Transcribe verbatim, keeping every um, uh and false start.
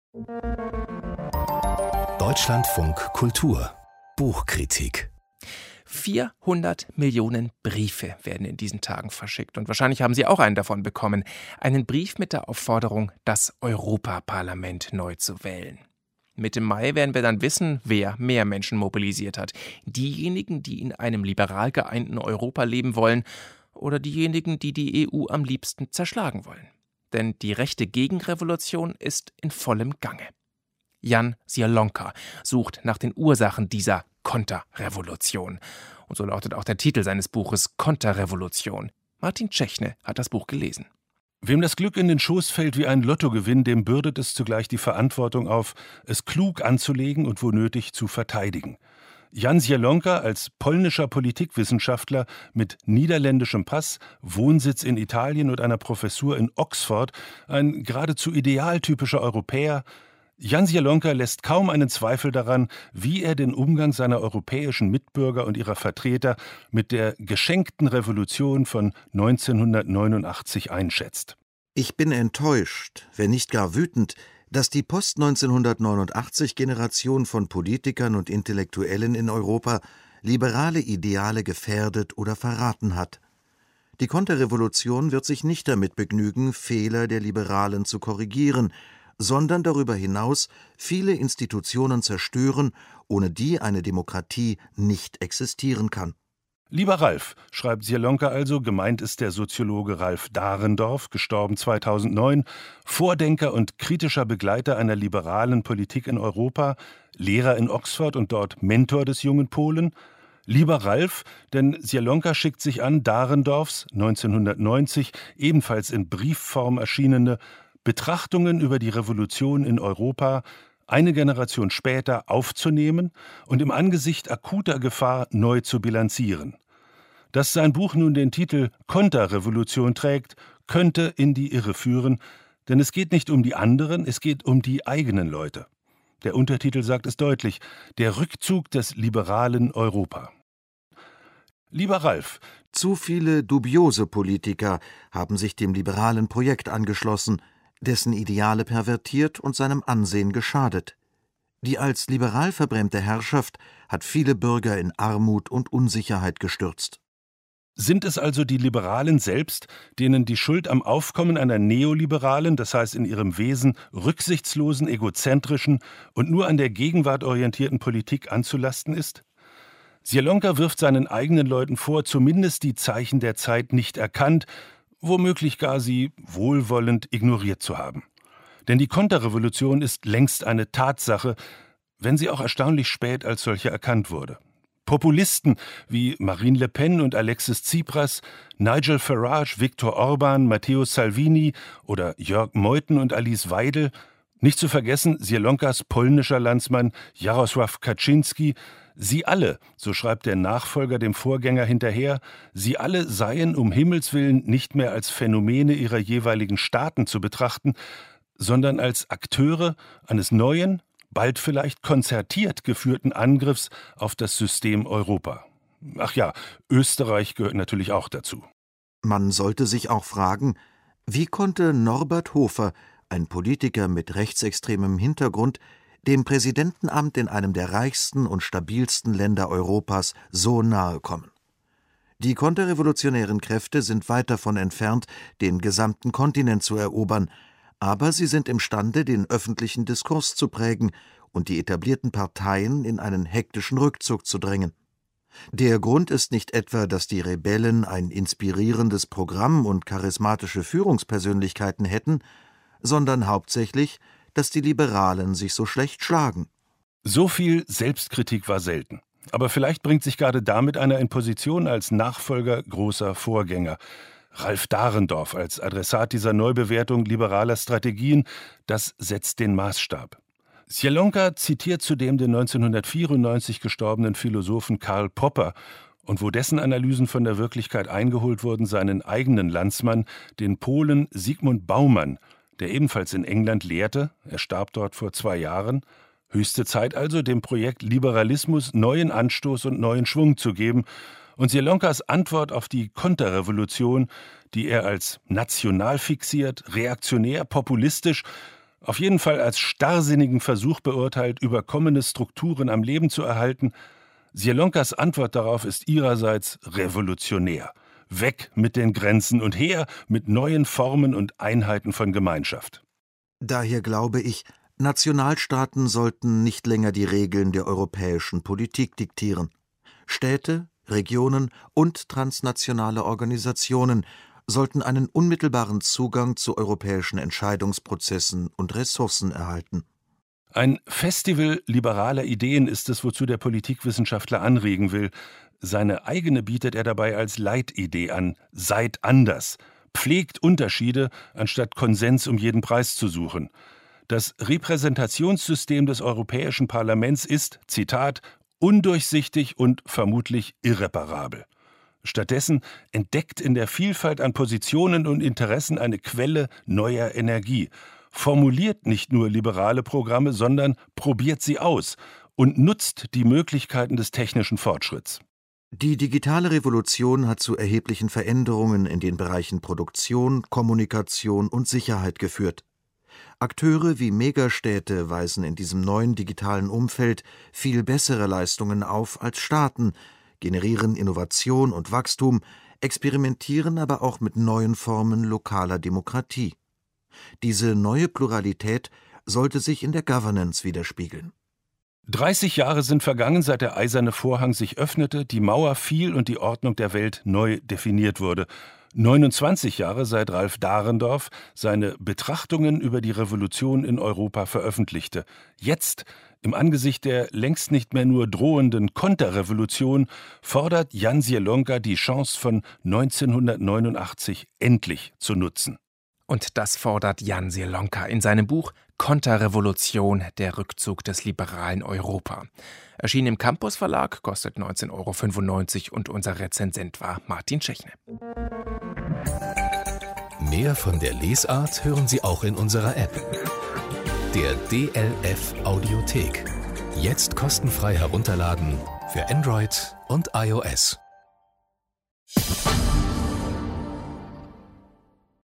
Deutschlandfunk Kultur Buchkritik. vierhundert Millionen Briefe werden in diesen Tagen verschickt. Und wahrscheinlich haben Sie auch einen davon bekommen. Einen Brief mit der Aufforderung, das Europaparlament neu zu wählen. Mitte Mai werden wir dann wissen, wer mehr Menschen mobilisiert hat. Diejenigen, die in einem liberal geeinten Europa leben wollen, oder diejenigen, die die E U am liebsten zerschlagen wollen. Denn die rechte Gegenrevolution ist in vollem Gange. Jan Zielonka sucht nach den Ursachen dieser Konterrevolution. Und so lautet auch der Titel seines Buches Konterrevolution. Martin Czechne hat das Buch gelesen. Wem das Glück in den Schoß fällt wie ein Lottogewinn, dem bürdet es zugleich die Verantwortung auf, es klug anzulegen und wo nötig zu verteidigen. Jan Zielonka als polnischer Politikwissenschaftler mit niederländischem Pass, Wohnsitz in Italien und einer Professur in Oxford, ein geradezu idealtypischer Europäer. Jan Zielonka lässt kaum einen Zweifel daran, wie er den Umgang seiner europäischen Mitbürger und ihrer Vertreter mit der geschenkten Revolution von neunzehnhundertneunundachtzig einschätzt. Ich bin enttäuscht, wenn nicht gar wütend, dass die Post-neunzehnhundertneunundachtzig-Generation von Politikern und Intellektuellen in Europa liberale Ideale gefährdet oder verraten hat. Die Konterrevolution wird sich nicht damit begnügen, Fehler der Liberalen zu korrigieren, sondern darüber hinaus viele Institutionen zerstören, ohne die eine Demokratie nicht existieren kann. Lieber Ralf, schreibt Zielonka also, gemeint ist der Soziologe Ralf Dahrendorf, gestorben zweitausendneun, Vordenker und kritischer Begleiter einer liberalen Politik in Europa, Lehrer in Oxford und dort Mentor des jungen Polen. Lieber Ralf, denn Zielonka schickt sich an, Dahrendorfs neunzehnhundertneunzig ebenfalls in Briefform erschienene Betrachtungen über die Revolution in Europa eine Generation später aufzunehmen und im Angesicht akuter Gefahr neu zu bilanzieren. Dass sein Buch nun den Titel Konterrevolution trägt, könnte in die Irre führen, denn es geht nicht um die anderen, es geht um die eigenen Leute. Der Untertitel sagt es deutlich: Der Rückzug des liberalen Europa. Lieber Ralf, zu viele dubiose Politiker haben sich dem liberalen Projekt angeschlossen, dessen Ideale pervertiert und seinem Ansehen geschadet. Die als liberal verbrämte Herrschaft hat viele Bürger in Armut und Unsicherheit gestürzt. Sind es also die Liberalen selbst, denen die Schuld am Aufkommen einer neoliberalen, das heißt in ihrem Wesen rücksichtslosen, egozentrischen und nur an der Gegenwart orientierten Politik anzulasten ist? Zielonka wirft seinen eigenen Leuten vor, zumindest die Zeichen der Zeit nicht erkannt, womöglich gar sie wohlwollend ignoriert zu haben. Denn die Konterrevolution ist längst eine Tatsache, wenn sie auch erstaunlich spät als solche erkannt wurde. Populisten wie Marine Le Pen und Alexis Tsipras, Nigel Farage, Viktor Orban, Matteo Salvini oder Jörg Meuthen und Alice Weidel, nicht zu vergessen Zielonkas polnischer Landsmann Jarosław Kaczynski, sie alle, so schreibt der Nachfolger dem Vorgänger hinterher, sie alle seien um Himmels willen nicht mehr als Phänomene ihrer jeweiligen Staaten zu betrachten, sondern als Akteure eines neuen, bald vielleicht konzertiert geführten Angriffs auf das System Europa. Ach ja, Österreich gehört natürlich auch dazu. Man sollte sich auch fragen, wie konnte Norbert Hofer, ein Politiker mit rechtsextremem Hintergrund, dem Präsidentenamt in einem der reichsten und stabilsten Länder Europas so nahe kommen? Die konterrevolutionären Kräfte sind weit davon entfernt, den gesamten Kontinent zu erobern, aber sie sind imstande, den öffentlichen Diskurs zu prägen und die etablierten Parteien in einen hektischen Rückzug zu drängen. Der Grund ist nicht etwa, dass die Rebellen ein inspirierendes Programm und charismatische Führungspersönlichkeiten hätten, sondern hauptsächlich, dass die Liberalen sich so schlecht schlagen. So viel Selbstkritik war selten. Aber vielleicht bringt sich gerade damit einer in Position als Nachfolger großer Vorgänger. Ralf Dahrendorf als Adressat dieser Neubewertung liberaler Strategien, das setzt den Maßstab. Zielonka zitiert zudem den neunzehnhundertvierundneunzig gestorbenen Philosophen Karl Popper und wo dessen Analysen von der Wirklichkeit eingeholt wurden, seinen eigenen Landsmann, den Polen Zygmunt Bauman, der ebenfalls in England lehrte, er starb dort vor zwei Jahren. Höchste Zeit also, dem Projekt Liberalismus neuen Anstoß und neuen Schwung zu geben. Und Zielonkas Antwort auf die Konterrevolution, die er als national fixiert, reaktionär, populistisch Auf jeden Fall als starrsinnigen Versuch beurteilt, überkommene Strukturen am Leben zu erhalten. Zielonkas Antwort darauf ist ihrerseits revolutionär. Weg mit den Grenzen und her mit neuen Formen und Einheiten von Gemeinschaft. Daher glaube ich, Nationalstaaten sollten nicht länger die Regeln der europäischen Politik diktieren. Städte, Regionen und transnationale Organisationen sollten einen unmittelbaren Zugang zu europäischen Entscheidungsprozessen und Ressourcen erhalten. Ein Festival liberaler Ideen ist es, wozu der Politikwissenschaftler anregen will. Seine eigene bietet er dabei als Leitidee an: Seid anders, pflegt Unterschiede, anstatt Konsens um jeden Preis zu suchen. Das Repräsentationssystem des Europäischen Parlaments ist, Zitat, undurchsichtig und vermutlich irreparabel. Stattdessen entdeckt in der Vielfalt an Positionen und Interessen eine Quelle neuer Energie, formuliert nicht nur liberale Programme, sondern probiert sie aus und nutzt die Möglichkeiten des technischen Fortschritts. Die digitale Revolution hat zu erheblichen Veränderungen in den Bereichen Produktion, Kommunikation und Sicherheit geführt. Akteure wie Megastädte weisen in diesem neuen digitalen Umfeld viel bessere Leistungen auf als Staaten, generieren Innovation und Wachstum, experimentieren aber auch mit neuen Formen lokaler Demokratie. Diese neue Pluralität sollte sich in der Governance widerspiegeln. dreißig Jahre sind vergangen, seit der eiserne Vorhang sich öffnete, die Mauer fiel und die Ordnung der Welt neu definiert wurde. neunundzwanzig Jahre, seit Ralf Dahrendorf seine Betrachtungen über die Revolution in Europa veröffentlichte. Jetzt, im Angesicht der längst nicht mehr nur drohenden Konterrevolution, fordert Jan Zielonka die Chance von neunzehnhundertneunundachtzig endlich zu nutzen. Und das fordert Jan Zielonka in seinem Buch Konterrevolution, der Rückzug des liberalen Europa. Erschien im Campus Verlag, kostet neunzehn Euro fünfundneunzig und unser Rezensent war Martin Tschechne. Mehr von der Lesart hören Sie auch in unserer App. Der D L F Audiothek. Jetzt kostenfrei herunterladen für Android und iOS.